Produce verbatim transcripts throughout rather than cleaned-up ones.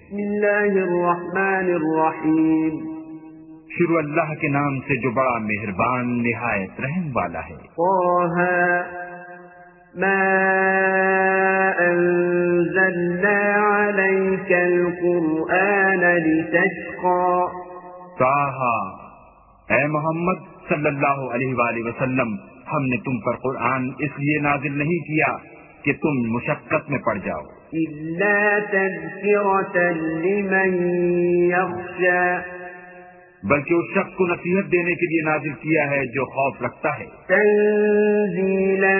بسم اللہ الرحمن الرحیم، شروع اللہ کے نام سے جو بڑا مہربان نہایت رحم والا ہے۔ طه ما انزلنا عليك القرآن لتشقى۔ طه، اے محمد صلی اللہ علیہ وآلہ وسلم، ہم نے تم پر قرآن اس لیے نازل نہیں کیا کہ تم مشقت میں پڑ جاؤ، إلا تذكرة لمن يخشى، بلکہ اس شخص کو نصیحت دینے کے لیے نازل کیا ہے جو خوف رکھتا ہے۔ تنزيلا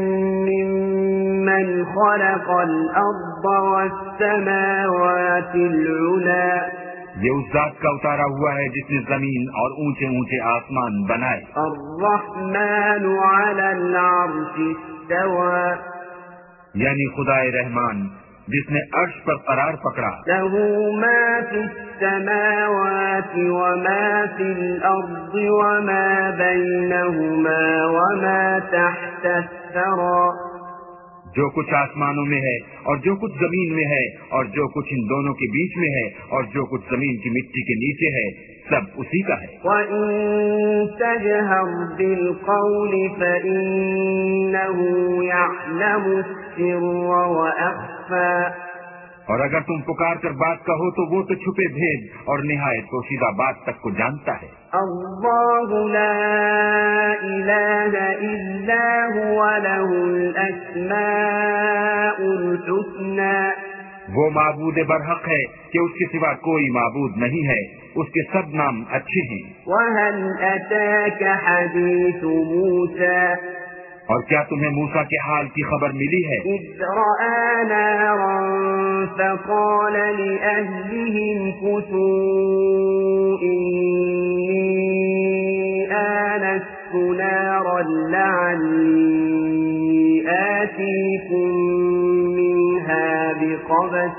ممن خلق الأرض والسماوات العلى، یہ اس ذات کا اتارا ہوا ہے جس نے زمین اور اونچے اونچے آسمان بنائے۔ الرحمن على العرش استوى، یعنی خدائے رحمان جس نے عرش پر قرار پکڑا۔ له ما في السماوات وما في الأرض وما بينهما وما تحت الثرى، جو کچھ آسمانوں میں ہے اور جو کچھ زمین میں ہے اور جو کچھ ان دونوں کے بیچ میں ہے اور جو کچھ زمین کی مٹی کے نیچے ہے، سب اسی کا ہے۔ وَإِن تَجْهَرْ بِالْقَوْلِ فَإِنَّهُ يَعْلَمُ السِّرَّ وَأَخْفَى، اور اگر تم پکار کر بات کہو تو وہ تو چھپے بھید اور نہایت پوشیدہ بات تک کو جانتا ہے۔ اللہ لا الہ الا هو له الاسماء الحسنى، وہ معبود برحق ہے کہ اس کے سوا کوئی معبود نہیں ہے، اس کے سب نام اچھے ہیں۔ وَهَلْ أَتَاكَ حَدِيثُ مُوسَى، اور کیا تمہیں موسیٰ کے حال کی خبر ملی ہے؟ إِذْ رَأَىٰ نَارًا فَقَالَ لِأَهْلِهِمْ كُثُوا إِنِّي آنَسْتُ نَارًا لَعَلِّي آتِيكُم مِّنْهَا بِقَبَسٍ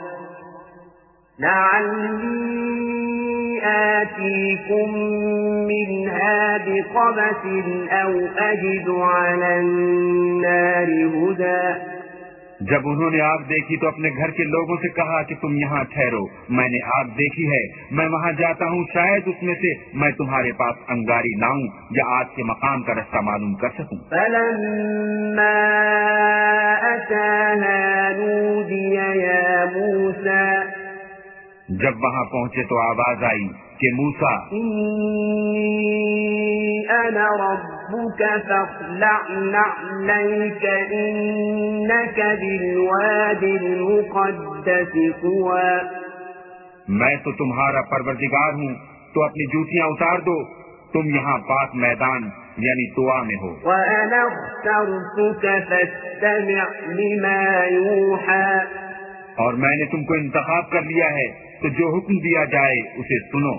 لَعَلِّي آتِيكُم مِّنْهَا بِقَبَسٍ أَوْ أَجِدُ عَلَى النَّارِ هُدًى۔ جب انہوں نے آگ دیکھی تو اپنے گھر کے لوگوں سے کہا کہ تم یہاں ٹھہرو، میں نے آگ دیکھی ہے، میں وہاں جاتا ہوں، شاید اس میں سے میں تمہارے پاس انگاری لاؤں یا آگ کے مقام کا رستہ معلوم کر سکوں۔ فَلَمَّا أَتَاهَا نُودِيَ يَا مُوسَى، جب وہاں پہنچے تو آواز آئی کہ موسیٰ، إِنِّي أَنَا رَبُّكَ فَاخْلَعْ نَعْلَيْكَ إِنَّكَ بِالْوَادِ الْمُقَدَّسِ طُوًى، میں تو تمہارا پروردگار ہوں تو اپنی جوتیاں اتار دو، تم یہاں پاک میدان یعنی طوا میں ہو۔ وَأَنَا اخْتَرْتُكَ فَاسْتَمِعْ لِمَا يُوحَىٰ، اور میں نے تم کو انتخاب کر لیا ہے تو جو حکم دیا جائے اسے سنو۔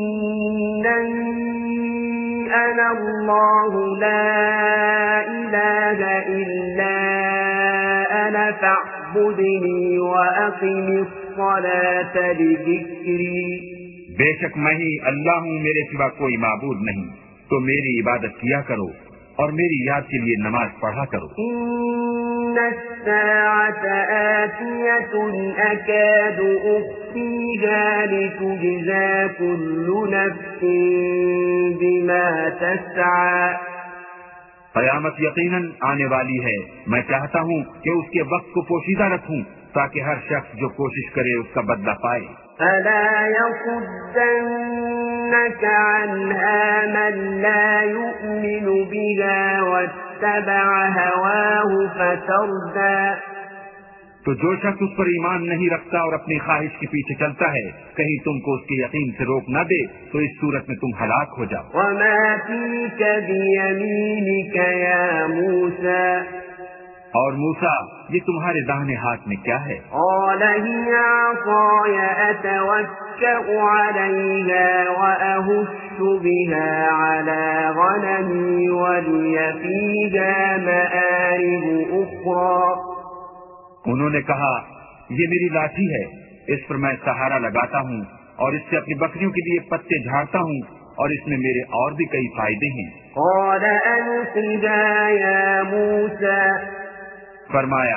إِنَّنِي أَنَا اللَّهُ لَا إِلَٰهَ إِلَّا أَنَا فَاعْبُدْنِي وَأَقِمِ الصَّلَاةَ لِذِكْرِي، بے شک میں ہی اللہ ہوں، میرے سوا کوئی معبود نہیں، تو میری عبادت کیا کرو اور میری یاد کے لیے نماز پڑھا کرو۔ إِنَّ السَّاعَةَ آتِيَةٌ أَكَادُ أُخْفِيهَا لِتُجْزَىٰ كُلُّ نَفْسٍ بِمَا تَسْعَىٰ، قیامت یقیناً آنے والی ہے، میں چاہتا ہوں کہ اس کے وقت کو پوشیدہ رکھوں تاکہ ہر شخص جو کوشش کرے اس کا بدلہ پائے۔ فَلَا يَصُدَّنَّكَ عَنْهَا مَن لَّا يُؤْمِنُ بِهَا وَاتَّبَعَ هَوَاهُ فَتَرْدَىٰ، تو جو شخص اس پر ایمان نہیں رکھتا اور اپنی خواہش کے پیچھے چلتا ہے، کہیں تم کو اس کے یقین سے روک نہ دے تو اس صورت میں تم ہلاک ہو جاؤ۔ وَمَا فِيكَ بِيَمِينِكَ يَا مُوسَىٰ، اور موسیٰ یہ تمہارے داہنے ہاتھ میں کیا ہے؟ قَالَ هِيَ عَصَايَ أَتَوَكَّأُ عَلَيْهَا وَأَهُشُّ بِهَا عَلَىٰ غَنَمِي وَلِيَ فِيهَا مَآرِبُ أُخْرَىٰ، انہوں نے کہا یہ میری لاٹھی ہے، اس پر میں سہارا لگاتا ہوں اور اس سے اپنی بکریوں کے لیے پتے جھاڑتا ہوں اور اس میں میرے اور بھی کئی فائدے ہیں۔ قَالَ أَلْقِهَا يَا مُوسَىٰ، فرمایا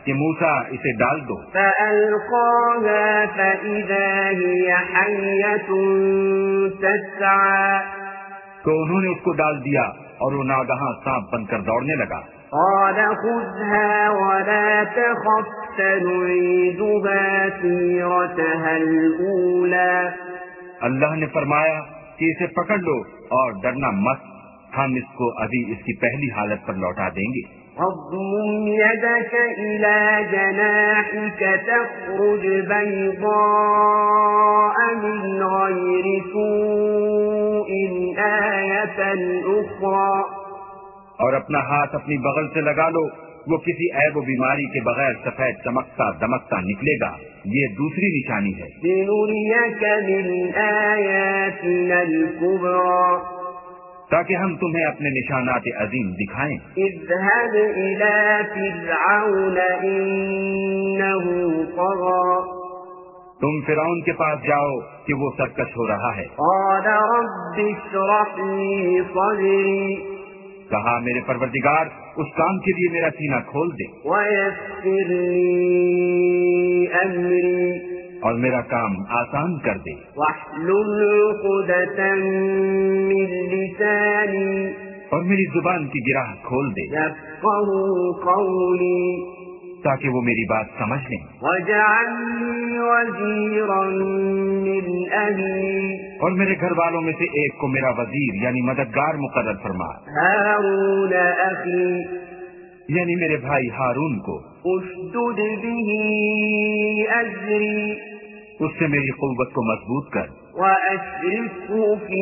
کہ موسیٰ اسے ڈال دو۔ فألقاها فإذا هي حية تسعى تو انہوں نے اس کو ڈال دیا اور وہ ناگہاں سانپ بن کر دوڑنے لگا۔ قال خذها ولا تخف سنعيدها سيرتها الأولى اللہ نے فرمایا کہ اسے پکڑ لو اور ڈرنا مت، ہم اس کو ابھی اس کی پہلی حالت پر لوٹا دیں گے۔ واضمم يدك إلى جناحك تخرج بيضاء من غير سوء آية أخرى اور اپنا ہاتھ اپنی بغل سے لگا لو، وہ کسی عیب و بیماری کے بغیر سفید چمکتا دمکتا نکلے گا، یہ دوسری نشانی ہے۔ لنريك من آياتنا الكبرى تاکہ ہم تمہیں اپنے نشانات عظیم دکھائیں۔ اذهب إلى فرعون إنه طغى تم فرعون کے پاس جاؤ کہ وہ سرکش ہو رہا ہے۔ قال رب اشرح لي صدري کہا میرے پروردگار اس کام کے لیے میرا سینہ کھول دے ويسر لي أمري اور میرا کام آسان کر دے۔ واحلل عقدة من لساني اور میری زبان کی گرہ کھول دے يفقهوا قولي تاکہ وہ میری بات سمجھ لیں۔ واجعل لي وزيرا من أهلي اور میرے گھر والوں میں سے ایک کو میرا وزیر یعنی مددگار مقرر فرما، هارون أخي یعنی میرے بھائی ہارون کو۔ اشدد به أزري اس سے میری قوت کو مضبوط کر وأشركه في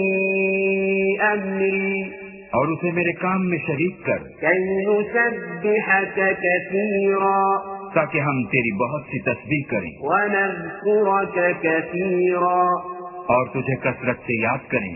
أمري اور اسے میرے کام میں شریک کر، كي نسبحك كثيرا تاکہ ہم تیری بہت سی تسبیح کریں ونذكرك كثيرا اور تجھے کثرت سے یاد کریں۔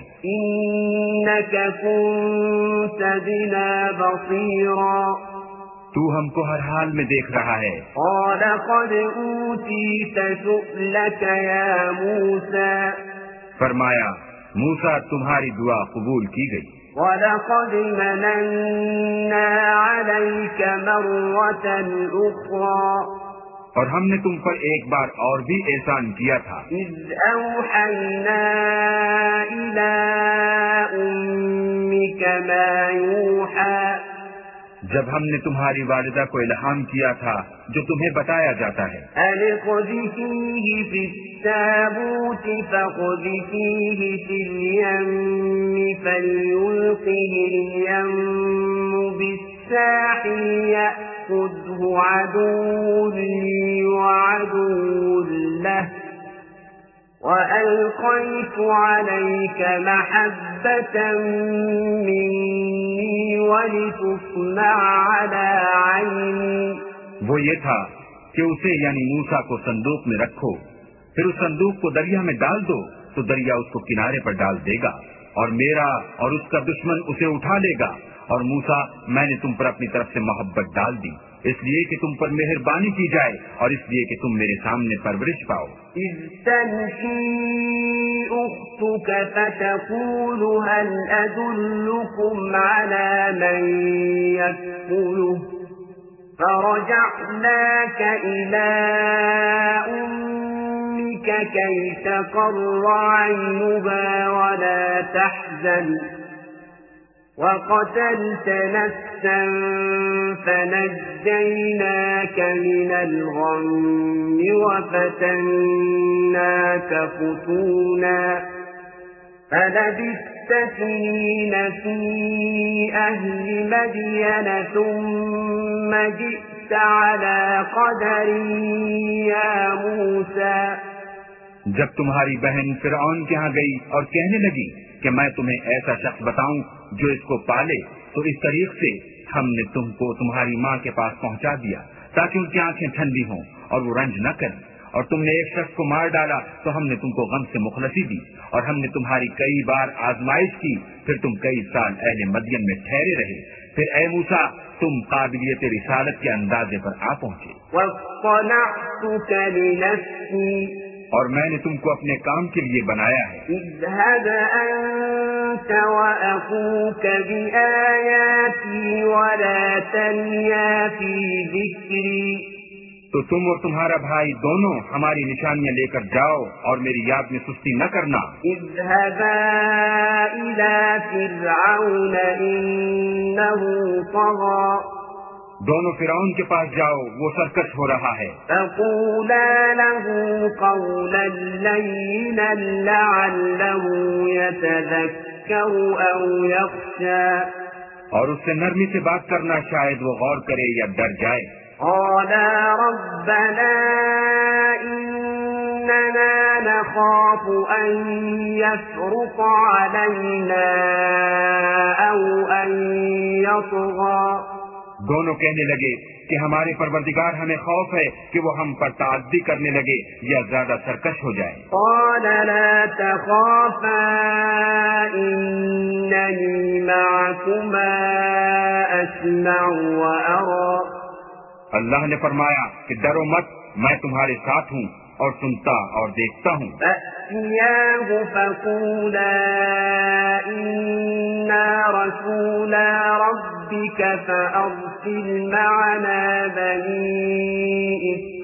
إنك كنت بنا بصيرا تو ہم کو ہر حال میں دیکھ رہا ہے۔ قال قد أوتيت سؤلك يا موسى فرمایا موسیٰ تمہاری دعا قبول کی گئی، وَلَقَدْ مَنَنَّا عَلَيْكَ مَرَّةً أُخْرَى اور ہم نے تم پر ایک بار اور بھی احسان کیا تھا، إِذْ أَوْحَيْنَا إِلَىٰ أُمِّكَ مَا يُوحَىٰ جب ہم نے تمہاری والدہ کو الہام کیا تھا جو تمہیں بتایا جاتا ہے۔ أَنِ اقْذِفِيهِ فِي التَّابُوتِ فَاقْذِفِيهِ فِي الْيَمِّ فَلْيُلْقِهِ الْيَمُّ بِالسَّاحِلِ يَأْخُذْهُ عَدُوٌّ لِّي وَعَدُوٌّ لَّهُ وَأَلْقَيْتُ عَلَيْكَ مَحَبَّةً مِّنِّي وَلِتُصْنَعَ عَلَىٰ عَيْنِي وہ یہ تھا کہ اسے یعنی موسیٰ کو صندوق میں رکھو، پھر اس صندوق کو دریا میں ڈال دو تو دریا اس کو کنارے پر ڈال دے گا، اور میرا اور اس کا دشمن اسے اٹھا لے گا، اور موسیٰ میں نے تم پر اپنی طرف سے محبت ڈال دی، اس لیے کہ تم پر مہربانی کی جائے اور اس لیے کہ تم میرے سامنے پرورش پاؤ۔ إِذْ تَمْشِي أُخْتُكَ فَتَقُولُ هَلْ أَدُلُّكُمْ عَلَىٰ مَن يَكْفُلُهُ فَرَجَعْنَاكَ إِلَىٰ أُمِّكَ كَيْ تَقَرَّ عَيْنُهَا وَلَا تَحْزَنَ وَقَتَلْتَ نَفْسًا فَنَجَّيْنَاكَ مِنَ الْغَمِّ وَفَتَنَّاكَ فُتُونًا فَلَبِثْتَ سِنِينَ فِي أَهْلِ مَدْيَنَ ثُمَّ جِئْتَ عَلَىٰ قَدَرٍ يَا مُوسَىٰ جب تمہاری بہن فرعون کے ہاں گئی اور کہنے لگی کہ میں تمہیں ایسا شخص بتاؤں جو اس کو پالے، تو اس طریق سے ہم نے تم کو تمہاری ماں کے پاس پہنچا دیا تاکہ ان کی آنکھیں ٹھنڈی ہوں اور وہ رنج نہ کریں، اور تم نے ایک شخص کو مار ڈالا تو ہم نے تم کو غم سے مخلصی دی، اور ہم نے تمہاری کئی بار آزمائش کی، پھر تم کئی سال اہل مدین میں ٹھہرے رہے، پھر اے موسیٰ تم قابلیت رسالت کے اندازے پر آ پہنچے، وَاصْطَنَعْتُكَ لِنَفْسِي اور میں نے تم کو اپنے کام کے لیے بنایا ہے۔ اذهب أنت وأخوك بآياتي ولا تنيا في ذكري تو تم اور تمہارا بھائی دونوں ہماری نشانیاں لے کر جاؤ اور میری یاد میں سستی نہ کرنا. اذهبا إلى فرعون إنه طغى. دونوں فرعون کے پاس جاؤ، وہ سرکش ہو رہا ہے. فقولا له قولا لينا لعله يتذكر أو يخشى. اور اس سے نرمی سے بات کرنا، شاید وہ غور کرے یا ڈر جائے. قالا ربنا إننا نخاف أن يفرط علينا أو أن يطغى. دونوں کہنے لگے کہ ہمارے پروردگار ہمیں خوف ہے کہ وہ ہم پر تعدی کرنے لگے یا زیادہ سرکش ہو جائے. قال لا تخافا إنني معكما أسمع وأرى. اللہ نے فرمایا کہ ڈرو مت، میں تمہارے ساتھ ہوں اور سنتا اور دیکھتا ہوں. فأتياه فقولا إنا رسولا ربك فأرسل معنا بني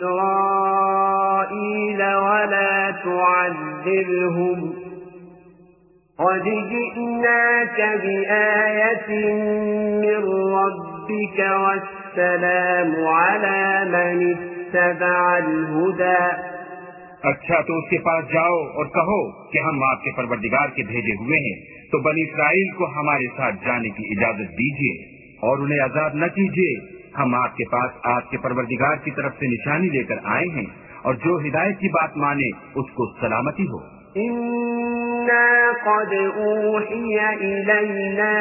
إسرائيل ولا تعذبهم قد جئناك بآية من ربك والسلام على من اتبع الهدى. اچھا تو اس کے پاس جاؤ اور کہو کہ ہم آپ کے پروردگار کے بھیجے ہوئے ہیں، تو بنی اسرائیل کو ہمارے ساتھ جانے کی اجازت دیجیے اور انہیں عذاب نہ کیجیے. ہم آپ کے پاس آپ کے پروردگار کی طرف سے نشانی لے کر آئے ہیں، اور جو ہدایت کی بات مانے اس کو سلامتی ہو. إنا قد أوحي إلينا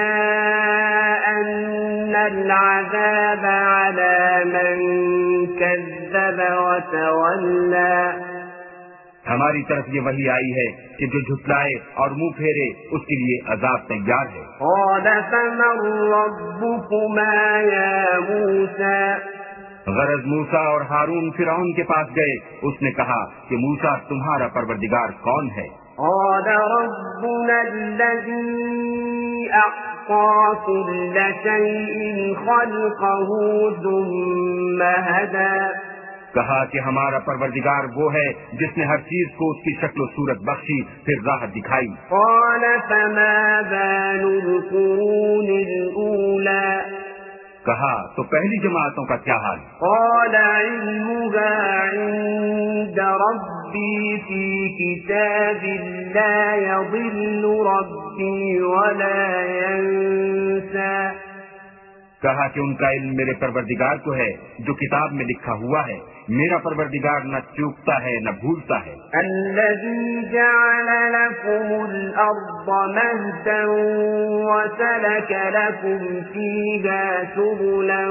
أن العذاب على من كذب وتولى. ہماری طرف یہ وحی آئی ہے کہ جو جھٹلائے اور منہ پھیرے اس کے لیے عذاب تیار ہے. قال فمن ربكما يا موسى. غرض موسیٰ اور ہارون فرعون کے پاس گئے. اس نے کہا کہ موسیٰ تمہارا پروردگار کون ہے؟ قال ربنا الذي أعطى كل شيء خلقه ثم هدى. کہا کہ ہمارا پروردگار وہ ہے جس نے ہر چیز کو اس کی شکل و صورت بخشی پھر راہ دکھائی. قال فما بال القرون الأولى. کہا تو پہلی جماعتوں کا کیا حال؟ قال علمها عند ربي في كتاب لا يضل ربي ولا ينسى. کہا کہ ان کا علم میرے پروردگار کو ہے جو کتاب میں لکھا ہوا ہے، میرا پروردگار نہ چوکتا ہے نہ بھولتا ہے. الذي جعل لكم الأرض مهدا وسلك لكم فيها سبلا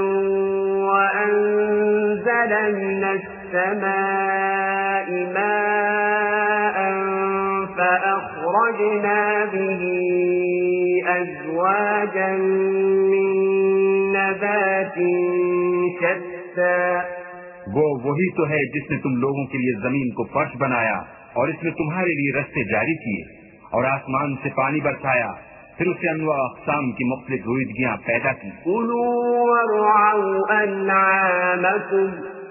وأنزل من السماء ماء فأخرجنا به أزواجا من نبات شتى. وہ وہی تو ہے جس نے تم لوگوں کے لیے زمین کو فرش بنایا اور اس میں تمہارے لیے رستے جاری کیے اور آسمان سے پانی برسایا، پھر اسے انواع اقسام کی مختلف رویدگیاں پیدا کی. كلوا وارعوا أنعامكم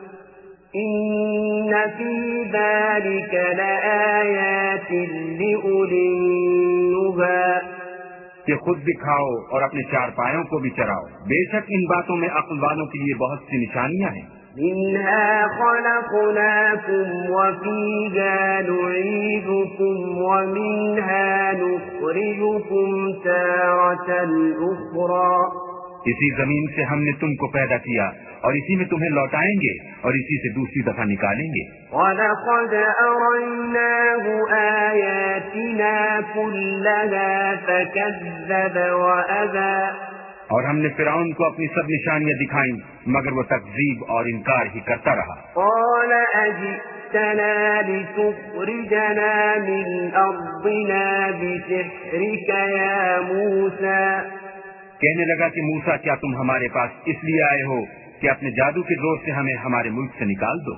إن في ذلك لآيات لأولي النهى. کہ خود بھی کھاؤ اور اپنے چار پایوں کو بھی چراؤ، بے شک ان باتوں میں عقل والوں کے لیے بہت سی نشانیاں ہیں. منها خلقناكم وفيها نعيدكم ومنها نخرجكم تارة أخرى. اسی زمین سے ہم نے تم کو پیدا کیا اور اسی میں تمہیں لوٹائیں گے اور اسی سے دوسری دفعہ نکالیں گے. وَلَقَدْ أَرَيْنَاهُ آيَاتِنَا كُلَّهَا فَكَذَّبَ وَأَبَى. اور ہم نے فرعون کو اپنی سب نشانیاں دکھائیں مگر وہ تکذیب اور انکار ہی کرتا رہا. قَالَ أَجِئْتَنَا لِتُخْرِجَنَا مِنْ أَرْضِنَا بِسِحْرِكَ يَا مُوسَى. کہنے لگا کہ موسیٰ کیا تم ہمارے پاس اس لیے آئے ہو کہ اپنے جادو کے زور سے ہمیں ہمارے ملک سے نکال دو؟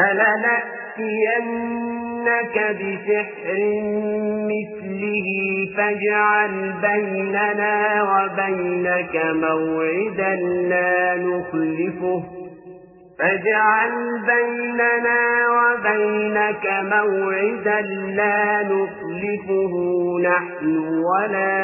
فَلَنَأْتِيَنَّكَ بِسِحْرٍ مِثْلِهِ فَاجْعَلْ بَيْنَنَا وَبَيْنَكَ مَوْعِدًا لَا نُخْلِفُهُ فاجعل بيننا وبينك موعدا لا نخلفه نحن ولا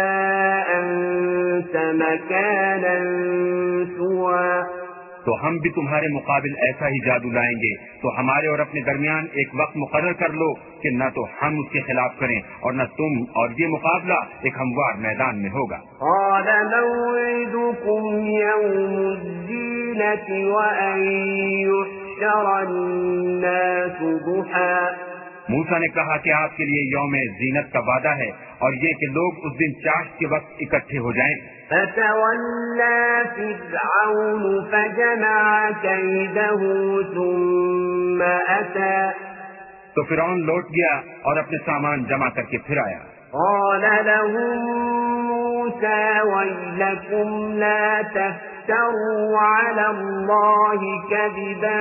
أنت مكانا سوى تو ہم بھی تمہارے مقابل ایسا ہی جادو لائیں گے، تو ہمارے اور اپنے درمیان ایک وقت مقرر کر لو کہ نہ تو ہم اس کے خلاف کریں اور نہ تم، اور یہ مقابلہ ایک ہموار میدان میں ہوگا۔ قال موعدكم يوم الزينة وأن يحشر الناس ضحى۔ موسیٰ نے کہا کہ آپ کے لیے یوم زینت کا وعدہ ہے اور یہ کہ لوگ اس دن چاش کے وقت اکٹھے ہو جائیں۔ فتولى فرعون فجمع كيده ثم أتى۔ تو فرعون لوٹ گیا اور اپنے سامان جمع کر کے پھر آیا۔ قال لهم موسى ويلكم لا تفتروا على الله كذبا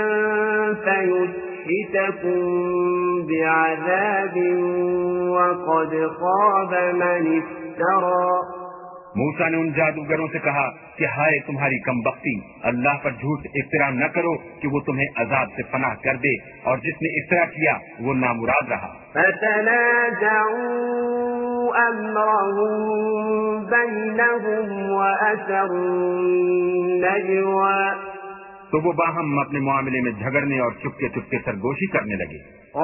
فيسحتكم بعذاب وقد خاب من افترى۔ موسیٰ نے ان جادوگروں سے کہا کہ ہائے تمہاری کم بختی، اللہ پر جھوٹ افترا نہ کرو کہ وہ تمہیں عذاب سے پناہ کر دے، اور جس نے افترا کیا وہ نامراد رہا۔ فتنازعوا أمرهم بينهم وأسروا النجوى۔ تو وہ باہم اپنے معاملے میں جھگڑنے اور چپکے چپکے سرگوشی کرنے لگے۔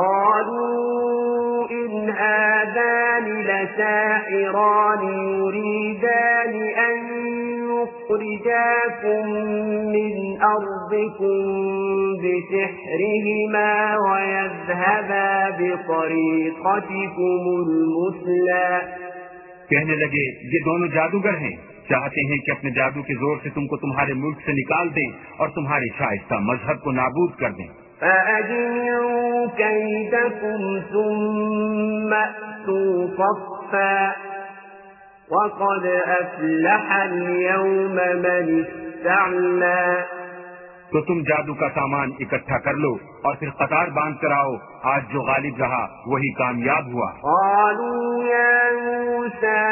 قالوا إن هذان لساحران يريدان أن يخرجاكم من أرضكم بسحرهما ويذهبا بطريقتكم المثلى۔ کہنے لگے یہ دونوں جادوگر ہیں، چاہتے ہیں کہ اپنے جادو کے زور سے تم کو تمہارے ملک سے نکال دیں اور تمہارے شائستہ مذہب کو نابود کر دیں۔ فَأَجْمِعُوا كَيْدَكُمْ ثُمَّ أْتُوا صَفًّا وَقَدْ أَفْلَحَ الْيَوْمَ مَنِ اسْتَعْلَى۔ تو تم جادو کا سامان اکٹھا کر لو اور پھر قطار باندھ کر آؤ، آج جو غالب رہا وہی کامیاب ہوا۔ قالوا يا موسى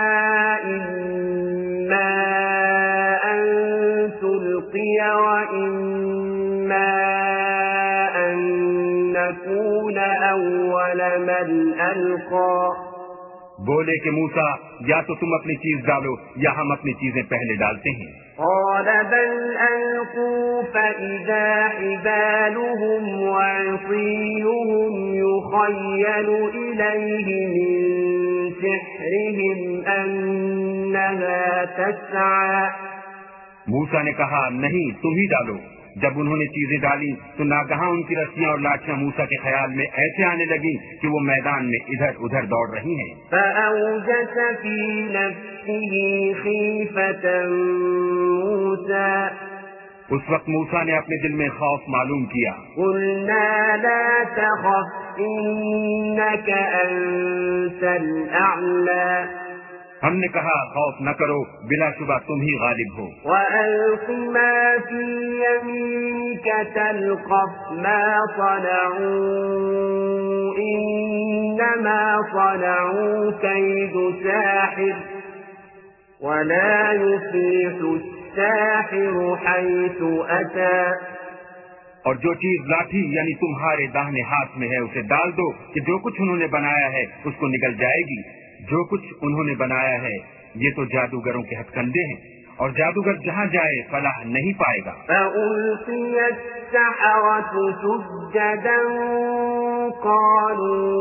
إما أن تلقي وإما أن نكون أول من ألقى۔ بولے کہ موسیٰ یا تو تم اپنی چیز ڈالو یا ہم اپنی چیزیں پہلے ڈالتے ہیں۔ قال بل ألقوا فإذا حبالهم وعصيهم يخيل إليه من سحرهم أنها تسعى۔ موسیٰ نے کہا نہیں تم ہی ڈالو۔ جب انہوں نے چیزیں ڈالی تو ناگہاں ان کی رسیاں اور لاٹیاں موسیٰ کے خیال میں ایسے آنے لگیں کہ وہ میدان میں ادھر ادھر دوڑ رہی ہیں۔ فأوجس في نفسه خيفة موسى۔ اس وقت موسیٰ نے اپنے دل میں خوف معلوم کیا۔ قلنا لا تخف إنك أنت الأعلى۔ ہم نے کہا خوف نہ کرو، بلا شبہ تم ہی غالب ہو۔ وَأَلْقِ مَا فِي يَمِينِكَ تَلْقَفْ مَا صَنَعُوا إِنَّمَا صَنَعُوا كَيْدُ سَاحِرٍ وَلَا يُفْلِحُ السَّاحِرُ حَيْثُ أَتَى۔ اور جو چیز لاٹھی یعنی تمہارے داہنے ہاتھ میں ہے اسے ڈال دو کہ جو کچھ انہوں نے بنایا ہے اس کو نگل جائے گی۔ جو کچھ انہوں نے بنایا ہے یہ تو جادوگروں کے ہتھ کنڈے ہیں، اور جادوگر جہاں جائے فلاح نہیں پائے گا۔ فَأُلْقِيَ السَّحَرَةُ سُجَّدًا قَالُوا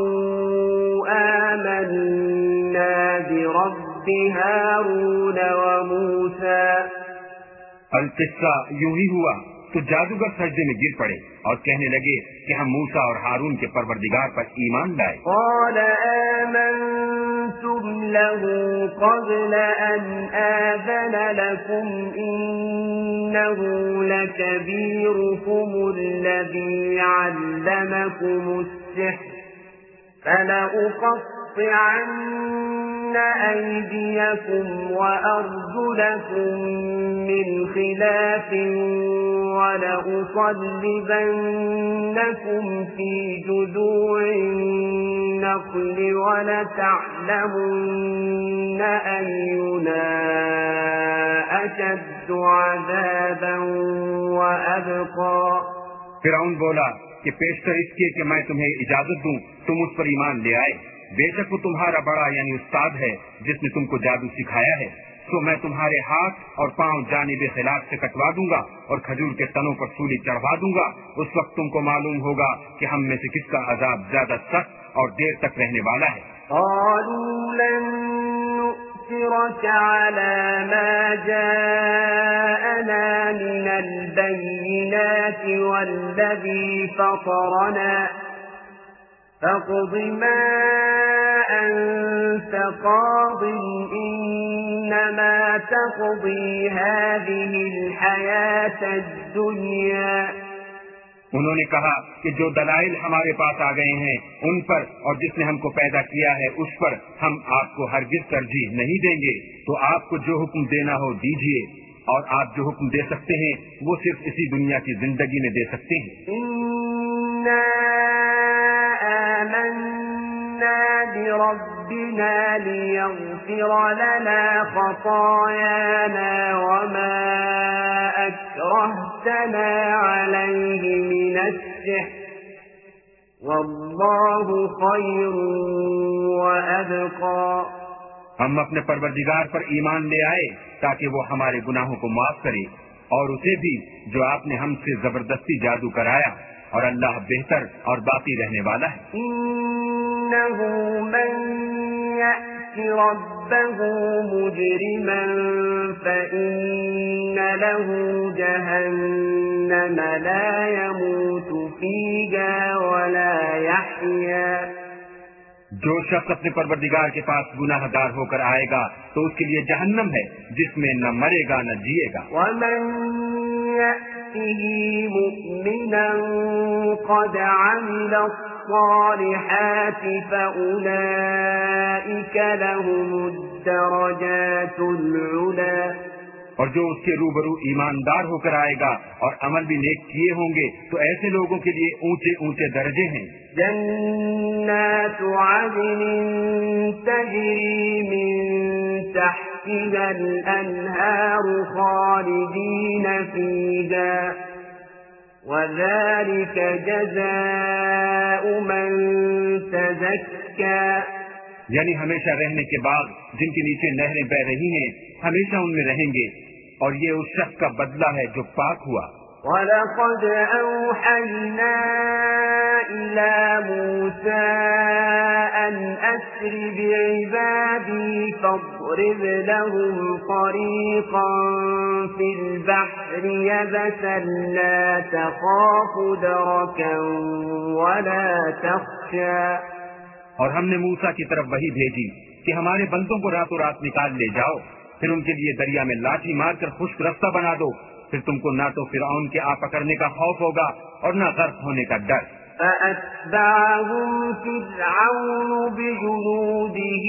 آمَنَّا بِرَبِّ هَارُونَ وَمُوسَى۔ القصہ یوں ہی ہوا تو جادوگر سجدے میں گر پڑے اور کہنے لگے کہ ہم موسیٰ اور ہارون کے پروردگار پر ایمان لائے۔ قال آمنتم له قبل أن آذن لكم إنه لكبيركم الذي علمكم السحر فلأقطعن أيديكم وأرجلكم من خلاف وَلَأُصَلِّبَنَّكُمْ فِي جُذُوعِ النَّخْلِ وَلَتَعْلَمُنَّ أَيُّنَا أَشَدُّ عَذَابًا وأبقى فرعون بولا کہ پیشتر اس کے کہ میں تمہیں اجازت دوں تم اس پر ایمان لے آئے، بے شک وہ تمہارا بڑا یعنی استاد ہے جس نے تم کو جادو سکھایا ہے، تو میں تمہارے ہاتھ اور پاؤں جانب خلاف سے کٹوا دوں گا اور کھجور کے تنوں پر سولی چڑھوا دوں گا، اس وقت تم کو معلوم ہوگا کہ ہم میں سے کس کا عذاب زیادہ سخت اور دیر تک رہنے والا ہے۔ قالوا لن نؤثرك على ما جاءنا من البينات والذي فطرنا فاقض ما أنت قاض إنما تقضي هذه الحياة الدنيا۔ انہوں نے کہا کہ جو دلائل ہمارے پاس آ گئے ہیں ان پر اور جس نے ہم کو پیدا کیا ہے اس پر ہم آپ کو ہرگز ترجیح نہیں دیں گے، تو آپ کو جو حکم دینا ہو دیجیے، اور آپ جو حکم دے سکتے ہیں وہ صرف اسی دنیا کی زندگی میں دے سکتے ہیں۔ إنا آمنا بربنا ليغفر لنا خطايانا وما أكرهتنا عليه من السحر والله خير وأبقى۔ ہم اپنے پروردگار پر ایمان لے آئے تاکہ وہ ہمارے گناہوں کو معاف کرے اور اسے بھی جو آپ نے ہم سے زبردستی جادو کرایا، اور اللہ بہتر اور باقی رہنے والا ہے۔ إنه من يأت ربه مجرما فإن له جهنم لا يموت فيها ولا يحيا۔ جو شخص اپنے پروردگار کے پاس گناہ گار ہو کر آئے گا تو اس کے لیے جہنم ہے جس میں نہ مرے گا نہ جیے گا۔ ومن يأته مؤمنا قد عمل الصالحات فأولئك لهم الدرجات العلى۔ اور جو اس کے روبرو ایماندار ہو کر آئے گا اور عمل بھی نیک کیے ہوں گے تو ایسے لوگوں کے لیے اونچے اونچے درجے ہیں۔ جنات عدن تجری من تحتها الأنهار خالدین فيها وذلك جزاء من تزكى۔ یعنی ہمیشہ رہنے کے بعد جن کے نیچے نہریں بہ رہی ہیں ہمیشہ ان میں رہیں گے، اور یہ اس شخص کا بدلہ ہے جو پاک ہوا۔ وَلَقَدْ أَوْحَيْنَا إِلَى مُوسَىٰ أَنْ أَسْرِ بِعِبَادِي فَاضْرِبْ لَهُمْ طَرِيقًا فِي الْبَحْرِ يَبَسًا لَا تَخَافُ دَرَكًا وَلَا تَخْشَىٰ۔ اور ہم نے موسیٰ کی طرف وحی بھیجی کہ ہمارے بندوں کو راتوں رات نکال لے جاؤ، پھر ان کے لیے دریا میں لاٹھی مار کر خشک رستہ بنا دو، پھر تم کو نہ تو فرعون کے آ پکڑنے کا خوف ہوگا اور نہ غرق ہونے کا ڈر۔ فَأَتْبَعَهُمْ فِرْعَوْنُ بِجُنُودِهِ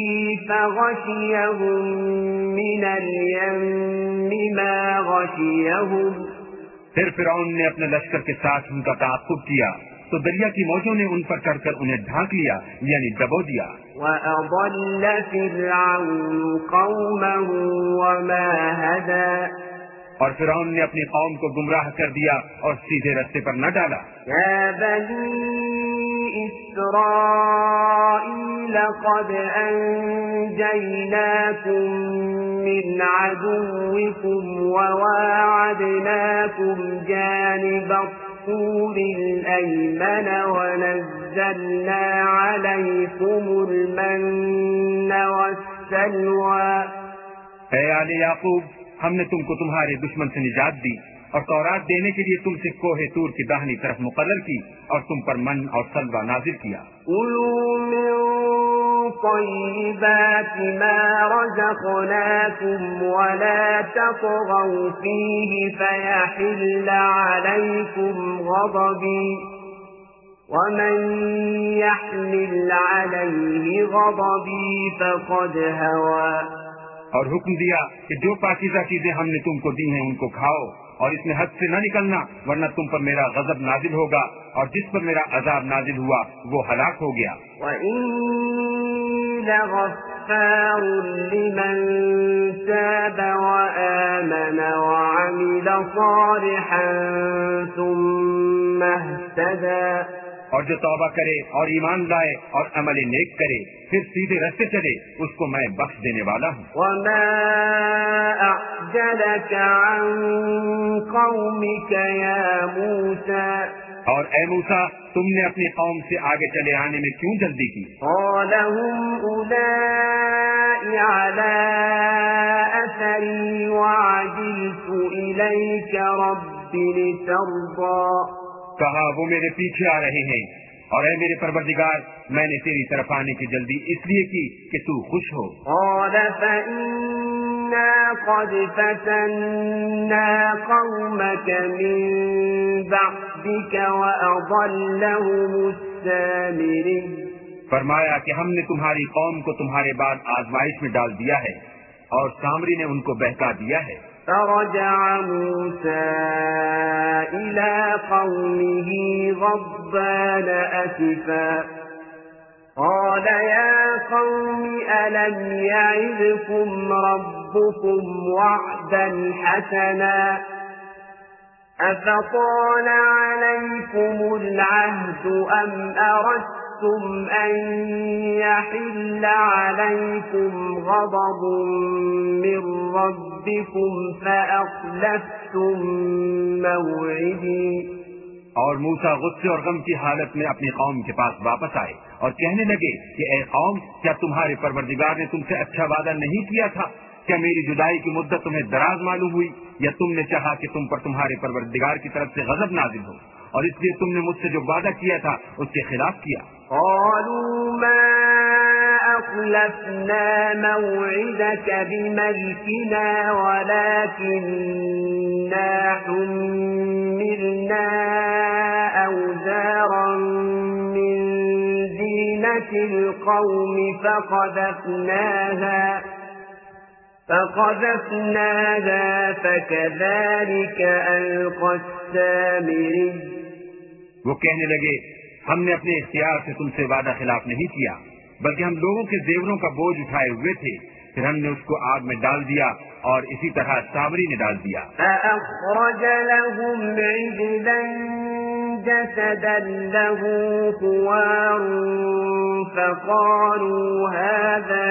فَغَشِيَهُم مِّنَ الْيَمِّ مَا غَشِيَهُمْ۔ پھر فرعون نے اپنے لشکر کے ساتھ ان کا تعاقب کیا تو دریا کی موجوں نے ان پر چڑھ کر انہیں ڈھانک لیا یعنی ڈبو دیا۔ وَأَضَلَّ فِرْعَوْنُ قَوْمَهُ وَمَا هَدَىٰ۔ اور فرعون نے اپنی قوم کو گمراہ کر دیا اور سیدھے رستے پر نہ ڈالا۔ يَا بَنِي إِسْرَائِيلَ قَدْ أَنجَيْنَاكُم مِّنْ عَدُوِّكُمْ وَوَاعَدْنَاكُمْ جَانِبَ الطُّورِ الْأَيْمَنَ وَنَزَّلْنَا عَلَيْكُمُ الْمَنَّ وَالسَّلْوَىٰ۔ اے آل یعقوب، ہم نے تم کو تمہارے دشمن سے نجات دی اور تورات دینے کے لیے تم سے کوہ طور کی داہنی طرف مقرر کی اور تم پر من اور سلوہ نازل کیا۔ کُلُوا مِن طَيِّبَاتِ مَا رَزَقْنَاكُمْ وَلَا تَطْغَوْا فِيهِ فَيَحِلَّ عَلَيْكُمْ غَضَبِي وَمَن يَحْلِلْ عَلَيْهِ غَضَبِي فَقَدْ هَوَىٰ۔ اور حکم دیا کہ جو پاکیزہ چیزیں ہم نے تم کو دی ہیں ان کو کھاؤ اور اس میں حد سے نہ نکلنا ورنہ تم پر میرا غضب نازل ہوگا، اور جس پر میرا عذاب نازل ہوا وہ ہلاک ہو گیا۔ وَإِنِّي لغفار لمن تاب وآمن وعمل صالحا ثم اهتدى اور جو توبہ کرے اور ایمان لائے اور عمل نیک کرے پھر سیدھے راستے چلے اس کو میں بخش دینے والا ہوں۔ وما أعجلك عن قومك يا موسى اور اے موسیٰ تم نے اپنی قوم سے آگے چلے آنے میں کیوں جلدی کی؟ قال هم أولئك على أثري وعجلت إليك رب لترضى کہا وہ میرے پیچھے آ رہے ہیں اور اے میرے پروردگار میں نے تیری طرف آنے کی جلدی اس لیے کی کہ تو خوش ہو۔ قال فإنا قد فتنا قومك من بعدك وأضلهم السامري فرمایا کہ ہم نے تمہاری قوم کو تمہارے بعد آزمائش میں ڈال دیا ہے اور سامری نے ان کو بہکا دیا ہے۔ فرجع موسى إلى قومه غضبان أسفا قال يا قوم ألم يعدكم ربكم وعدا حسنا أفطال عليكم العهد أم أردتم أن يحل عليكم غضب من ربكم فأخلفتم موعدي اور موسیٰ غصے اور غم کی حالت میں اپنی قوم کے پاس واپس آئے اور کہنے لگے کہ اے قوم کیا تمہارے پروردگار نے تم سے اچھا وعدہ نہیں کیا تھا؟ کیا میری جدائی کی مدت تمہیں دراز معلوم ہوئی یا تم نے چاہا کہ تم پر تمہارے پروردگار کی طرف سے غضب نازل ہو اور اس لیے تم نے مجھ سے جو وعدہ کیا تھا اس کے خلاف کیا؟ قالوا ما أخلفنا موعدك بملكنا ولكننا حملنا أوزارا من زينة القوم فقذفناها فقذفناها فكذلك ألقى السامري وہ کہنے لگے ہم نے اپنے اختیار سے تم سے وعدہ خلاف نہیں کیا بلکہ ہم لوگوں کے زیوروں کا بوجھ اٹھائے ہوئے تھے پھر ہم نے اس کو آگ میں ڈال دیا اور اسی طرح سامری نے ڈال دیا۔ فأخرج لهم عجلا جسدا له خوار فقالوا هذا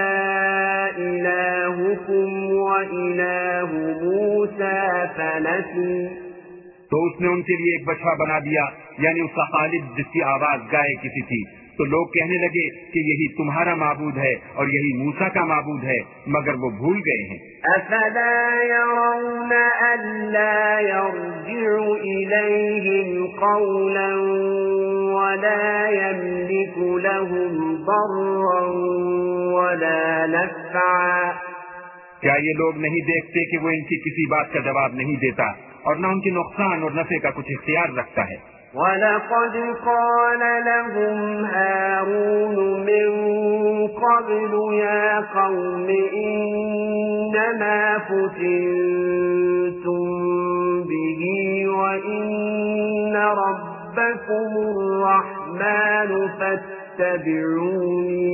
إلهكم وإله موسى فنسي تو اس نے ان کے لیے ایک بچھڑا بنا دیا یعنی اس کا خالد جس کی آواز گائے کسی تھی، تو لوگ کہنے لگے کہ یہی تمہارا معبود ہے اور یہی موسیٰ کا معبود ہے مگر وہ بھول گئے ہیں۔ أفلا يرون ألا يرجع إليهم قولا ولا يملك لهم ضرا ولا نفعا کیا یہ لوگ نہیں دیکھتے کہ وہ ان کی کسی بات کا جواب نہیں دیتا اور نہ ان کے نقصان اور نفع کا کچھ اختیار رکھتا ہے؟ وَلَقَدْ قَالَ لَهُمْ هَارُونُ مِنْ قَبْلُ يَا قَوْمِ إِنَّمَا فُتِنْتُمْ بِهِ وَإِنَّ رَبَّكُمُ الرَّحْمَنُ فَاتَّبِعُونِي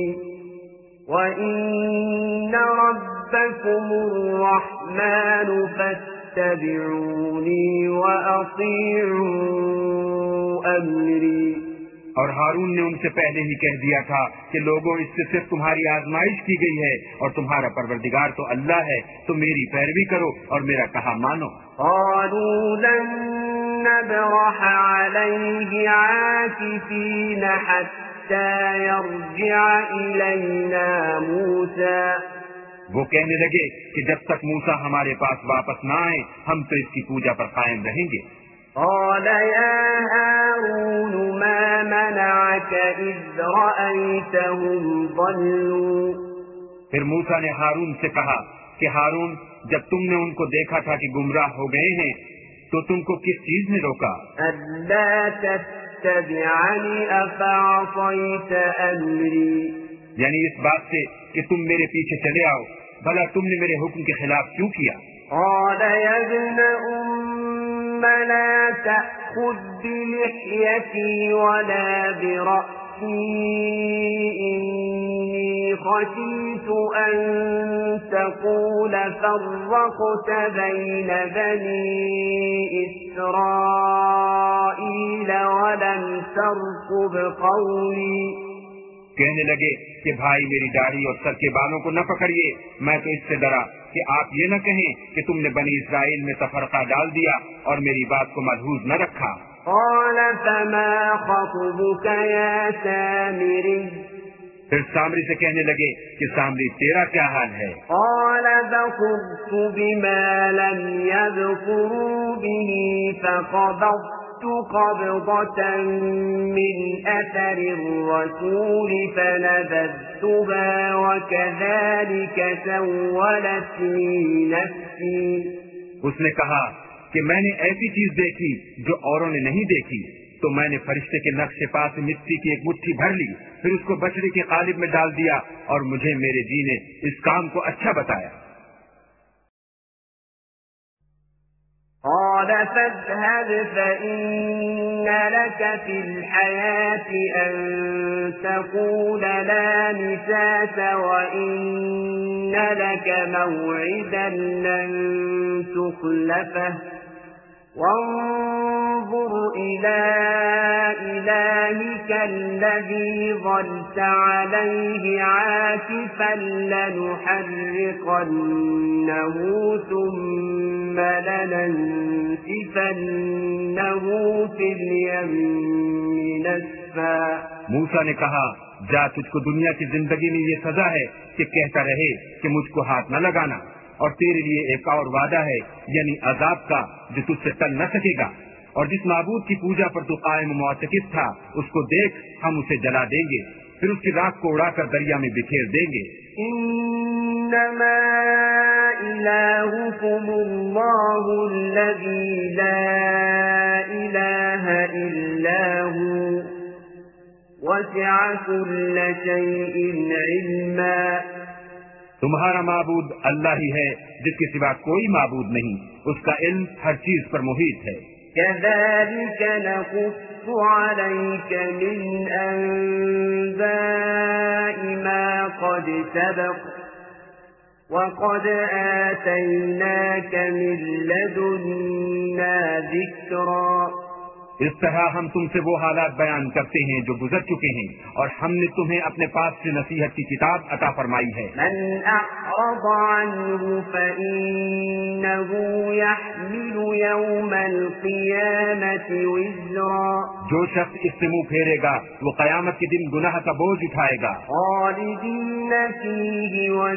وَإِنَّ رَبَّكُمُ الرَّحْمَنُ فَاتَّبِعُونِي وَأَطِيعُوا أَمْرِي اور ہارون نے ان سے پہلے ہی کہہ دیا تھا کہ لوگوں اس سے صرف تمہاری آزمائش کی گئی ہے اور تمہارا پروردگار تو اللہ ہے، تو میری پیروی کرو اور میرا کہا مانو۔ قالوا لن نبرح عليه عاكفين حتى يرجع إلينا موسى وہ کہنے لگے کہ جب تک موسیٰ ہمارے پاس واپس نہ آئے ہم تو اس کی پوجا پر قائم رہیں گے۔ قال يا هارون ما منعك إذ رأيتهم ضلوا پھر موسیٰ نے ہارون سے کہا کہ ہارون جب تم نے ان کو دیکھا تھا کہ گمراہ ہو گئے ہیں تو تم کو کس چیز نے روکا؟ ألا تتبعني أفعصيت أمري یعنی اس بات سے کہ تم میرے پیچھے چلے آؤ، بھلا تم نے میرے حکم کے خلاف کیوں کیا؟ قال يا ابن أم لا تأخذ بلحيتي ولا برأسي إني خشيت أن تقول فرقت بين بني إسرائيل ولم ترقب قولي. کہنے لگے کہ بھائی میری داڑھی اور سر کے بالوں کو نہ پکڑیے، میں تو اس سے ڈرا کہ آپ یہ نہ کہیں کہ تم نے بنی اسرائیل میں تفرقہ ڈال دیا اور میری بات کو ملحوظ نہ رکھا. قال فما خطبك يا سامري. پھر سامری سے کہنے لگے کہ سامری تیرا کیا حال ہے؟ قال بصرت بما لم يبصروا به فقبضت قبضة من أثر الرسول فنبذتها وكذلك سولت لي نفسي. اس نے کہا کہ میں نے ایسی چیز دیکھی جو اوروں نے نہیں دیکھی، تو میں نے فرشتے کے نقش پا سے مٹی کی ایک مٹھی بھر لی، پھر اس کو بچڑے کے قالب میں ڈال دیا اور مجھے میرے جی نے اس کام کو اچھا بتایا. قال فاذهب فإن لك في الحياة أن تقول لا مساس وإن لك موعدا لن تخلفه وانظر إلى إلهك الذي ظلت عليه عاكفا لنحرقنه ثم لننسفنه في اليم نسفا. موسیٰ نے کہا جا، تجھ کو دنیا کی زندگی میں یہ سزا ہے کہ کہتا رہے کہ مجھ کو ہاتھ نہ لگانا، اور تیرے لیے ایک اور وعدہ ہے یعنی عذاب کا جو تجھ سے ٹل نہ سکے گا، اور جس معبود کی پوجا پر تو قائم و معتکف تھا اس کو دیکھ، ہم اسے جلا دیں گے، پھر اس کی راکھ کو اڑا کر دریا میں بکھیر دیں گے. انما الہکم اللہ الذی لا الہ الا هو وسع كل شیء علما. تمہارا معبود اللہ ہی ہے جس کے سوا کوئی معبود نہیں، اس کا علم ہر چیز پر محیط ہے. كذلك نقص عليك من أنباء ما قد سبق وقد آتيناك من لدنا ذكرا. اس طرح ہم تم سے وہ حالات بیان کرتے ہیں جو گزر چکے ہیں، اور ہم نے تمہیں اپنے پاس سے نصیحت کی کتاب عطا فرمائی ہے. من أعرض عنه فإنه يحمل يوم القيامة وزرا. جو شخص اس سے منہ پھیرے گا وہ قیامت کے دن گناہ کا بوجھ اٹھائے گا. خالدين فيه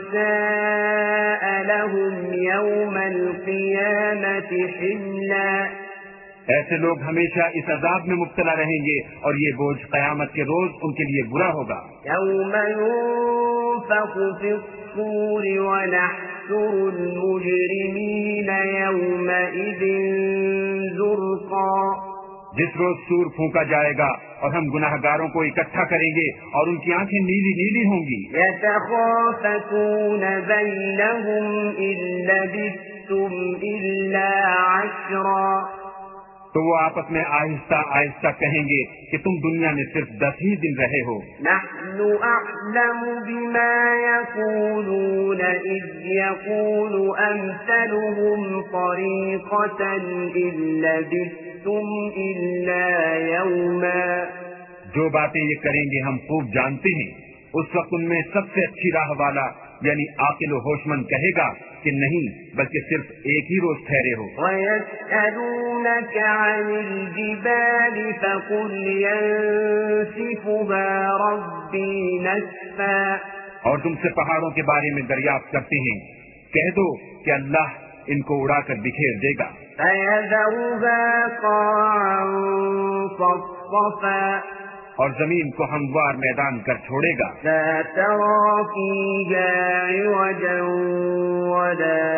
وساء لهم يوم القيامة حملا. ایسے لوگ ہمیشہ اس عذاب میں مبتلا رہیں گے اور یہ بوجھ قیامت کے روز ان کے لیے برا ہوگا. يوم ينفخ في الصور ونحشر المجرمين يومئذ زرقا. جس روز سور پھونکا جائے گا اور ہم گناہ گاروں کو اکٹھا کریں گے اور ان کی آنکھیں نیلی نیلی ہوں گی. يتخافتون بينهم إن لبثتم إلا عشرا. تو وہ آپس میں آہستہ آہستہ کہیں گے کہ تم دنیا میں صرف دس ہی دن رہے ہو. نحن أعلم بما يقولون إذ يقول أمثلهم طريقة إن لبثتم إلا يوما. جو باتیں یہ کریں گے ہم خوب جانتے ہیں. اس وقت ان میں سب سے اچھی راہ والا یعنی عاقل و ہوش مند کہے گا کہ نہیں بلکہ صرف ایک ہی روز ٹھہرے ہو. وَيَسْأَلُونَكَ عَنِ الْجِبَالِ فَقُلْ يَنسِفُهَا رَبِّي نَسْفًا. اور تم سے پہاڑوں کے بارے میں دریافت کرتے ہیں، کہہ دو کہ اللہ ان کو اڑا کر بکھیر دے گا. فَيَذَرُهَا قَاعًا صَفْصَفًا. اور زمین کو ہموار میدان کر چھوڑے گا. لا ترى فيها عوجا ولا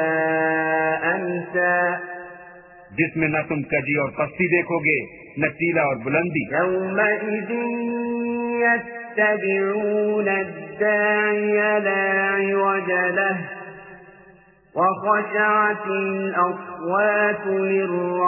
أمتا. جس میں نہ تم کجی اور پستی دیکھو گے نہ ٹیلا اور بلندی. يومئذ يتبعون الداعي لا عوج له وخشعت الأصوات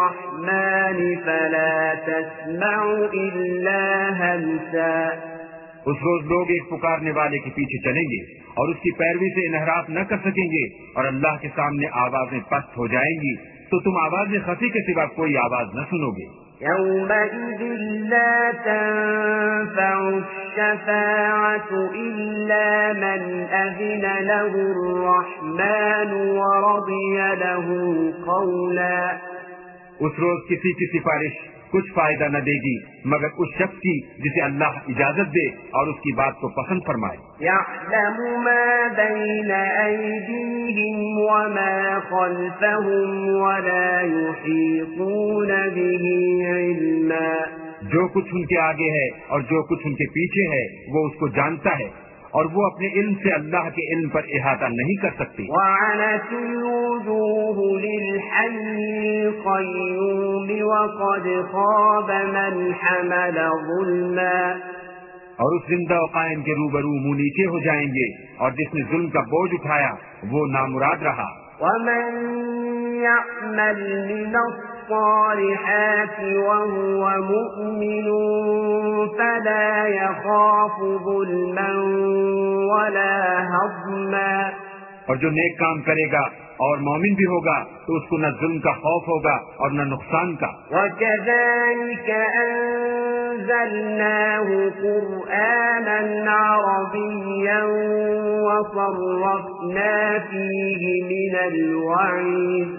للرحمن فلا تسمع إلا همسا. اس روز لوگ ایک پکارنے والے کے پیچھے چلیں گے اور اس کی پیروی سے انحراف نہ کر سکیں گے، اور اللہ کے سامنے آوازیں پست ہو جائیں گی تو تم آواز خفی کے سوا کوئی آواز نہ سنو گے۔ يومئذ لا تنفع الشفاعة إلا من أذن له الرحمن ورضي له قولا۔ اس روز کسی کی سفارش کچھ فائدہ نہ دے گی مگر اس شخص کی جسے اللہ اجازت دے اور اس کی بات کو پسند فرمائے۔ يعلم ما بين أيديهم وما خلفهم ولا يحيطون به علما۔ جو کچھ ان کے آگے ہے اور جو کچھ ان کے پیچھے ہے وہ اس کو جانتا ہے، اور وہ اپنے علم سے اللہ کے علم پر احاطہ نہیں کر سکتی۔ وعنت الوجوه للحي القيوم وقد خاب من حمل ظلما۔ اور اس زندہ و قائم کے روبرو منہ نیچے ہو جائیں گے، اور جس نے ظلم کا بوجھ اٹھایا وہ نامراد رہا۔ ومن يعمل من الصالحات وهو مؤمن فلا يخاف ظلما ولا هضما۔ اور جو نیک کام کرے گا اور مومن بھی ہوگا تو اس کو نہ ظلم کا خوف ہوگا اور نہ نقصان کا۔ وَكَذَلِكَ أَنزَلْنَاهُ قُرْآنًا عَرَبِيًّا وَصَرَّفْنَا فِيهِ مِنَ الْوَعِيدِ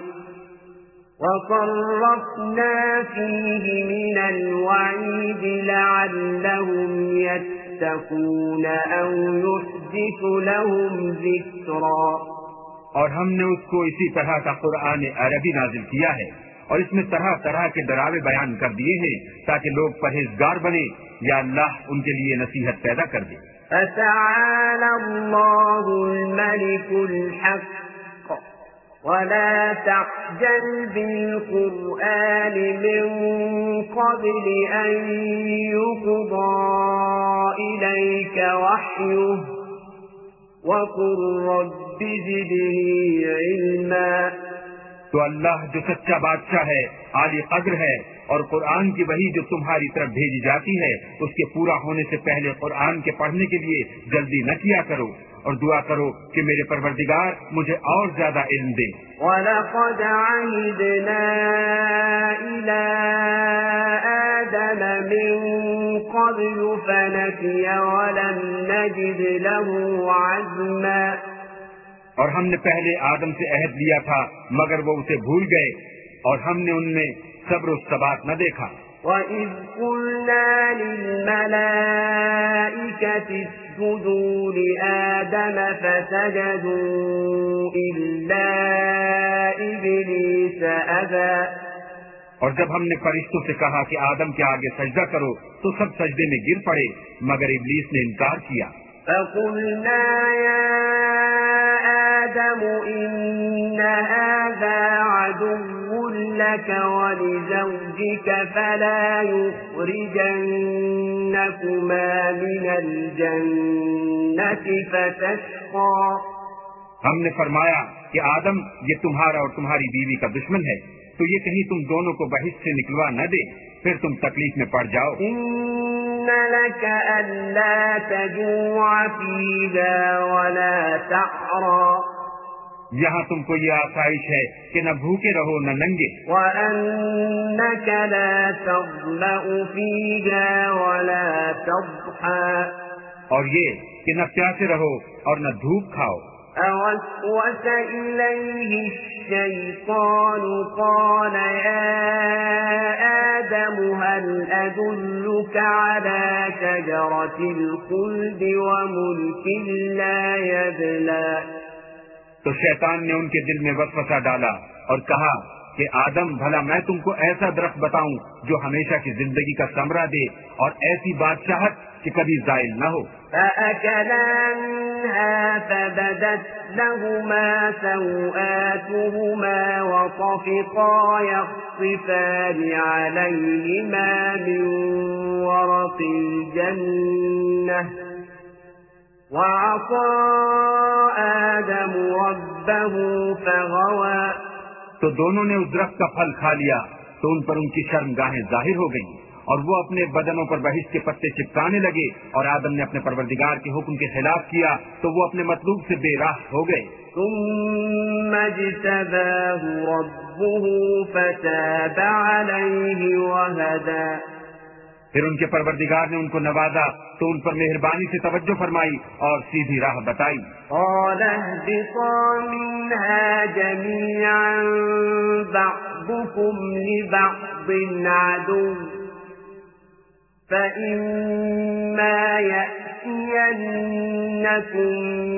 وَصَرَّفْنَا فِيهِ مِنَ الْوَعِيدِ لَعَلَّهُمْ يَتَّقُونَ أَوْ يُحْدِثُ لَهُمْ ذِكْرًا۔ اور ہم نے اس کو اسی طرح کا قرآن عربی نازل کیا ہے، اور اس میں طرح طرح کے ڈراوے بیان کر دیے ہیں تاکہ لوگ پرہیزگار بنے یا اللہ ان کے لیے نصیحت پیدا کر دے۔ فَتَعَالَى اللَّهُ الْمَلِكُ الْحَقُّ وَلَا تَعْجَلْ بِالْقُرْآنِ مِنْ قَبْلِ أَنْ يُقْضَى إِلَيْكَ وَحْيُهُ وَقُلْ رَبِّ زِدْنِي عِلْمًا۔ تو اللہ جو سچا بادشاہ ہے، عالی قدر ہے، اور قرآن کی وحی جو تمہاری طرف بھیجی جاتی ہے اس کے پورا ہونے سے پہلے قرآن کے پڑھنے کے لیے جلدی نہ کیا کرو، اور دعا کرو کہ میرے پروردگار مجھے اور زیادہ علم دے۔ وَلَقَدْ عَهِدْنَا إِلَىٰ آدَمَ مِن قَبْلُ فَنَسِيَ وَلَمْ نَجِدْ لَهُ عَزْمًا۔ اور ہم نے پہلے آدم سے عہد لیا تھا مگر وہ اسے بھول گئے، اور ہم نے ان میں صبر و ثبات نہ دیکھا۔ وَإِذْ قُلْنَا لِلْمَلَائِكَةِ اسْجُدُوا لِآدَمَ فَسَجَدُوا إِلَّا إِبْلِيسَ أَبَى۔ اور جب ہم نے فرشتوں سے کہا کہ آدم کے آگے سجدہ کرو تو سب سجدے میں گر پڑے مگر ابلیس نے انکار کیا۔ فَقُلْنَا يَا آدَمُ إِنَّ هَذَا عَدُوٌّ لَكَ وَلِزَوْجِكَ فَلَا يُخْرِجَنَّكُمَا مِنَ الْجَنَّةِ فَتَشْقَىٰ۔ ہم نے فرمایا کہ آدم یہ تمہارا اور تمہاری بیوی کا دشمن ہے، تو یہ کہیں تم دونوں کو بہشت سے نکلوا نہ دے، پھر تم تکلیف میں پڑ جاؤ۔ إِنَّ لَكَ أَلَّا تَجُوعَ فِيهَا وَلَا تَعْرَىٰ۔ یہاں تم کو یہ آسائش ہے کہ نہ بھوکے رہو نہ ننگے، وَأَنَّكَ لَا تَظْمَأُ فِيهَا وَلَا تَضْحَىٰ۔ اور یہ کہ نہ پیاسے رہو اور نہ دھوپ کھاؤ۔ فَوَسْوَسَ إِلَيْهِ الشَّيْطَانُ قَالَ يَا آدَمُ هَلْ أَدُلُّكَ عَلَىٰ شَجَرَةِ الْخُلْدِ وَمُلْكٍ لَّا يَبْلَىٰ۔ تو شیطان نے ان کے دل میں وسوسہ ڈالا اور کہا کہ آدم بھلا میں تم کو ایسا درخت بتاؤں جو ہمیشہ کی زندگی کا ثمرہ دے اور ایسی بادشاہت کہ کبھی زائل نہ ہو۔ فَأَكَلَا مِنْهَا فَبَدَتْ لَهُمَا سَوْآتُهُمَا وَطَفِقَا يَخْصِفَانِ عَلَيْهِمَا مِنْ وَرَقِ الْجَنَّةِ وَعَصَىٰ آدَمُ رَبَّهُ فَغَوَىٰ۔ تو دونوں نے اس درخت کا پھل کھا لیا تو ان پر ان کی شرمگاہیں ظاہر ہو گئیں، اور وہ اپنے بدنوں پر بہشت کے پتے چپکانے لگے، اور آدم نے اپنے پروردگار کے حکم کے خلاف کیا تو وہ اپنے مطلوب سے بے راہ ہو گئے۔ ثم اجتباه ربه فتاب عليه وهدى پھر ان کے پروردگار نے ان کو نوازا تو ان پر مہربانی سے توجہ فرمائی اور سیدھی راہ بتائی۔ قال اهبطا منها جميعا بعضكم لبعض عدو فإما يأتينكم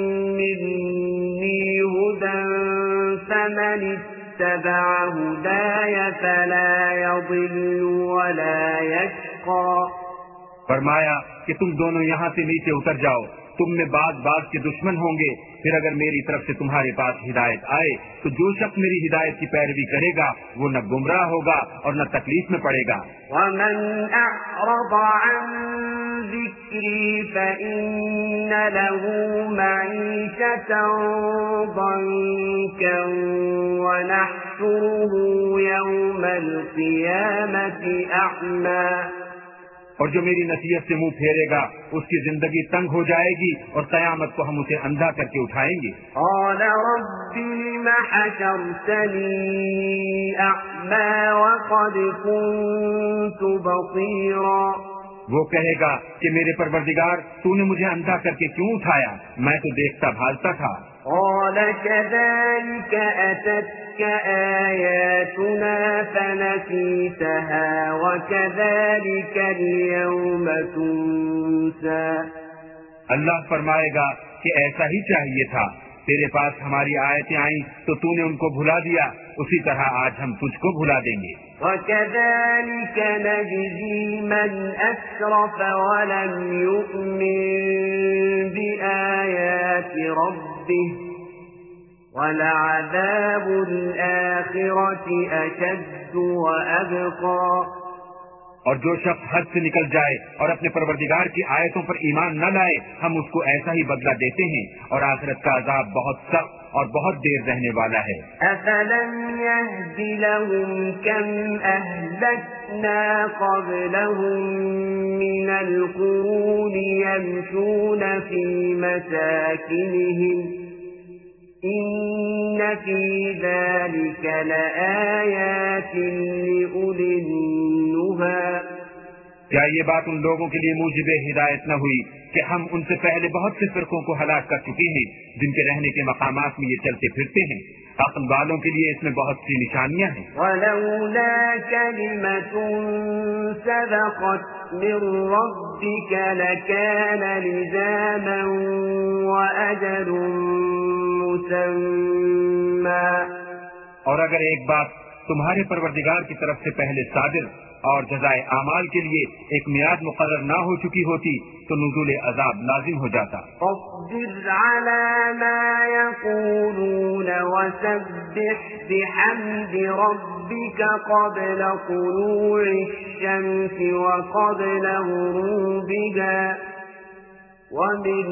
مني هدى فمن اتبع هداي فلا يضل ولا يشقى۔ فرمایا کہ تم دونوں یہاں سے نیچے اتر جاؤ، تم میں بعض بعض کے دشمن ہوں گے، پھر اگر میری طرف سے تمہارے پاس ہدایت آئے تو جو شخص میری ہدایت کی پیروی کرے گا وہ نہ گمراہ ہوگا اور نہ تکلیف میں پڑے گا۔ ومن أعرض عن ذكري فإن له معيشة ضنكا ونحشره يوم القيامة أعمى۔ اور جو میری نصیحت سے منہ پھیرے گا اس کی زندگی تنگ ہو جائے گی اور قیامت کو ہم اسے اندھا کر کے اٹھائیں گے۔ قال رب لم حشرتني أعمى وقد كنت بصيرا۔ وہ کہے گا کہ میرے پروردگار تو نے مجھے اندھا کر کے کیوں اٹھایا، میں تو دیکھتا بھالتا تھا۔ قال كذلك أتتك آياتنا فنسيتها وكذلك اليوم تنسى۔ اللہ فرمائے گا کہ ایسا ہی چاہیے تھا، تیرے پاس ہماری آیتیں آئیں تو تو نے ان کو بھلا دیا، اسی طرح آج ہم تجھ کو بھلا دیں گے۔ وَكَذَلِكَ نَجْزِي مَنْ أَسْرَفَ وَلَمْ يُؤْمِنْ بِآيَاتِ رَبِّهِ وَلَعَذَابُ الْآخِرَةِ أَشَدُّ وَأَبْقَى۔ اور جو شخص حد سے نکل جائے اور اپنے پروردگار کی آیتوں پر ایمان نہ لائے ہم اس کو ایسا ہی بدلہ دیتے ہیں، اور آخرت کا عذاب بہت سخت اور بہت دیر رہنے والا ہے۔ أَفَلَمْ يَهْدِ لَهُمْ كَمْ أَهْلَكْنَا قَبْلَهُمْ مِنَ الْقُرُونِ يَمْشُونَ فِي مَسَاكِنِهِمْ إِنَّ فِي ذَلِكَ لَآيَاتٍ لِأُولِي النُّهَى۔ کیا یہ بات ان لوگوں کے لیے موجب ہدایت نہ ہوئی کہ ہم ان سے پہلے بہت سے فرقوں کو ہلاک کر چکے ہیں جن کے رہنے کے مقامات میں یہ چلتے پھرتے ہیں، عقل والوں کے لیے اس میں بہت سی نشانیاں ہیں۔ وَلَوْلَا كَلِمَةٌ سَبَقَتْ مِنْ رَبِّكَ لَكَانَ لِزَامًا وَأَجَلٌ مُّسَمًّى۔ اور اگر ایک بات تمہارے پروردگار کی طرف سے پہلے صادر اور جزائے اعمال کے لیے ایک میعاد مقرر نہ ہو چکی ہوتی تو نزول عذاب لازم ہو جاتا۔ فاصبر على ما يقولون وسبح بحمد ربك قبل طلوع الشمس وقبل غروبها ومن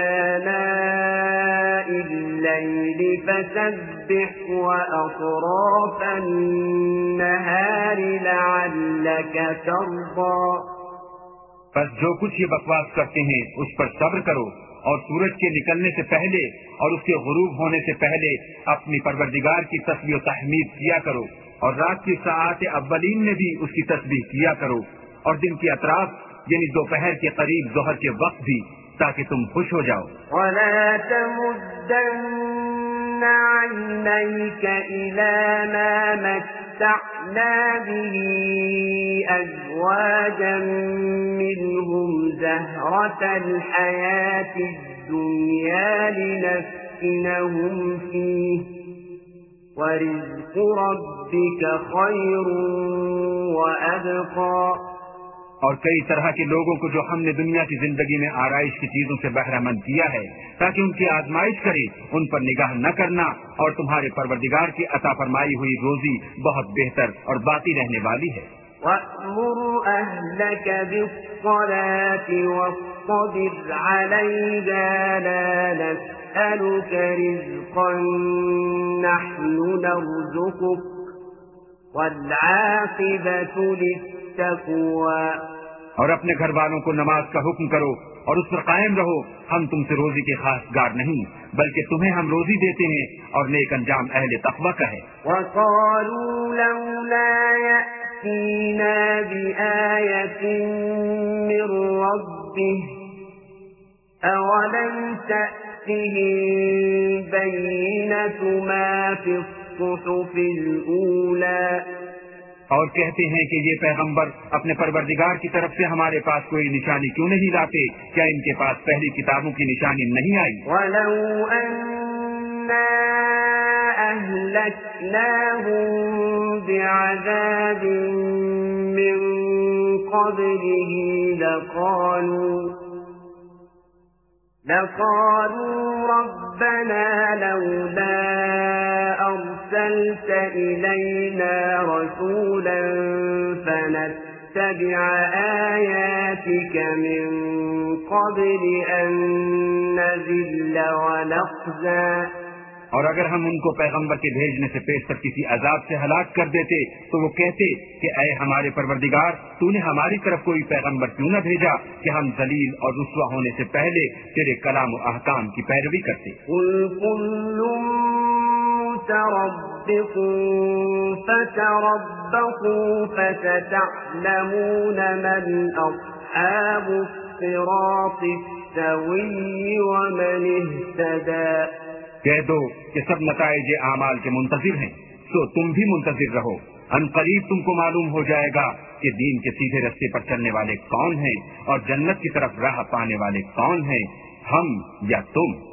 آلاء الليل فسبح وأطراف النهار لعلك ترضى۔ بس جو کچھ یہ بکواس کرتے ہیں اس پر صبر کرو، اور سورج کے نکلنے سے پہلے اور اس کے غروب ہونے سے پہلے اپنی پروردگار کی تسبیح و تحمید کیا کرو، اور رات کی ساعات اولین میں بھی اس کی تسبیح کیا کرو، اور دن کی اطراف یعنی دوپہر کے قریب ظہر کے وقت بھی، تاکہ تم خوش ہو جاؤ۔ وَلَا تَمُدَّنَّ عَيْنَيْكَ إِلَى مَا مَتَّعْنَا بِهِ أَزْوَاجًا مِّنْهُمْ زَهْرَةَ الْحَيَاةِ الدُّنْيَا لِنَفْتِنَهُمْ فِيهِ وَرِزْقُ رَبِّكَ خَيْرٌ وَأَبْقَى۔ اور کئی طرح کے لوگوں کو جو ہم نے دنیا کی زندگی میں آرائش کی چیزوں سے بہرہ مند کیا ہے تاکہ ان کی آزمائش کرے، ان پر نگاہ نہ کرنا، اور تمہارے پروردگار کی عطا فرمائی ہوئی روزی بہت بہتر اور باقی رہنے والی ہے۔ وَأْمُرْ أَهْلَكَ بِالصَّلَاةِ وَاصْطَبِرْ عَلَيْهَا لَا نَسْأَلُكَ رِزْقًا نَحْنُ نَرْزُقُكَ وَالْعَاقِبَةُ لِلتَّقْوَى۔ التقوى اور اپنے گھر والوں کو نماز کا حکم کرو اور اس پر قائم رہو. ہم تم سے روزی کے خاص گار نہیں بلکہ تمہیں ہم روزی دیتے ہیں اور نیک انجام اہل تقوی کا ہے. وقالوا لولا يأتينا بآية من ربه أولم تأتهم بينة ما في الصحف الأولى. اور کہتے ہیں کہ یہ پیغمبر اپنے پروردگار کی طرف سے ہمارے پاس کوئی نشانی کیوں نہیں لاتے؟ کیا ان کے پاس پہلی کتابوں کی نشانی نہیں آئی؟ وَلَوْ أَنَّا أَهْلَكْنَاهُمْ بِعَذَابٍ مِّن قَبْلِهِ لَقَالُوا لَقَالُوا رَبَّنَا لَوْلَا أَرْسَلْتَ إِلَيْنَا رَسُولًا فَنَتَّبِعَ آيَاتِكَ مِن قَبْلِ أَن نَّذِلَّ وَنَخْزَىٰ. اور اگر ہم ان کو پیغمبر کے بھیجنے سے پیشتر کسی عذاب سے ہلاک کر دیتے تو وہ کہتے کہ اے ہمارے پروردگار تو نے ہماری طرف کوئی پیغمبر کیوں نہ بھیجا کہ ہم ذلیل اور رسوا ہونے سے پہلے تیرے کلام و احکام کی پیروی کرتے. قُلْ كُلٌّ مُّتَرَبِّصٌ فَتَرَبَّصُوا فَسَتَعْلَمُونَ مَنْ أَصْحَابُ الصِّرَاطِ السَّوِيِّ وَمَنِ اهْتَدَىٰ. کہہ دو کہ سب نتائج اعمال کے منتظر ہیں سو تم بھی منتظر رہو. ان قریب تم کو معلوم ہو جائے گا کہ دین کے سیدھے رستے پر چلنے والے کون ہیں اور جنت کی طرف راہ پانے والے کون ہیں، ہم یا تم.